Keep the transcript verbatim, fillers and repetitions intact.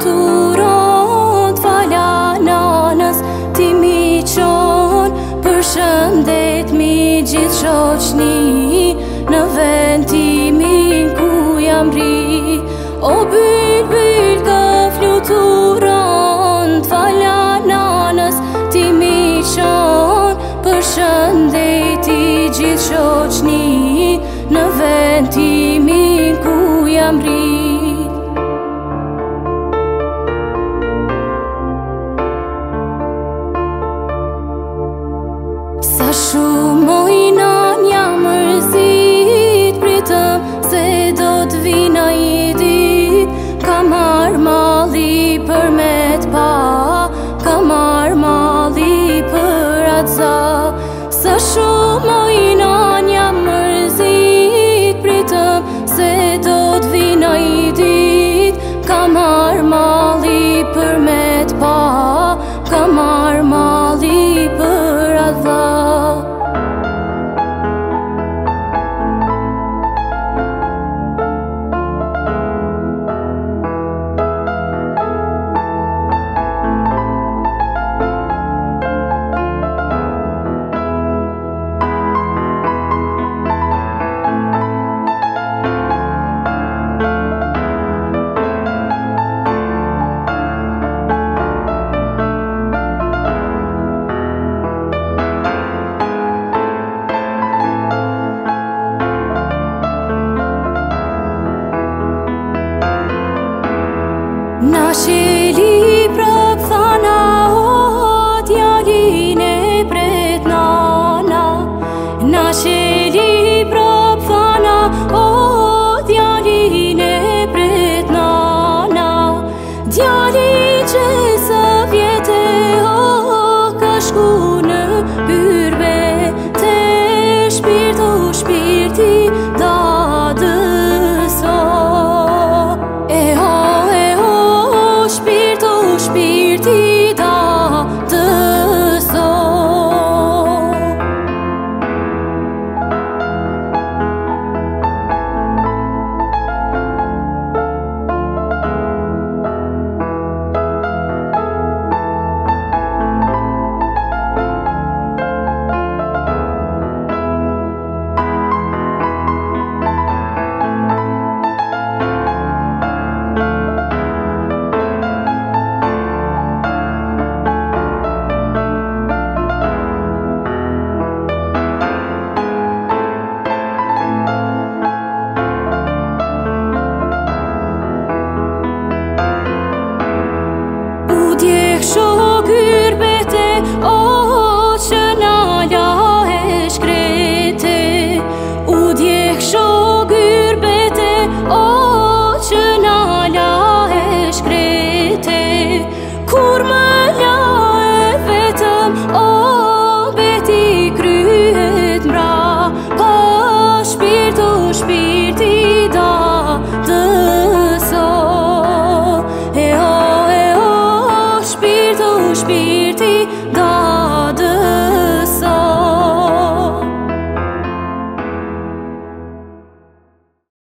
fluturon t'fala nanës ti mi qon përshëndet mi gjithë shoqni në vend timin ku jam ri. O byll, byll kë fluturon t'fala nanës ti mi qon përshëndeti gjithë shoqni në vend timin ku jam ri. Sa shumë mojna nja mërzit, pritëm se do t'vina i dit. Ka marrë malli për me t'pa, ka marrë malli për atë za. Sa shumë mojna nja mërzit, pritëm se do t'vina i dit. Ka marrë malli për me t'pa, ka marrë malli për atë za. Na sheli prap thana o djalin e pret nana. Na sheli prap thana o djalin e pret nana. Djali që së vjete o ka shku në hyrbe te shpirt o shpirti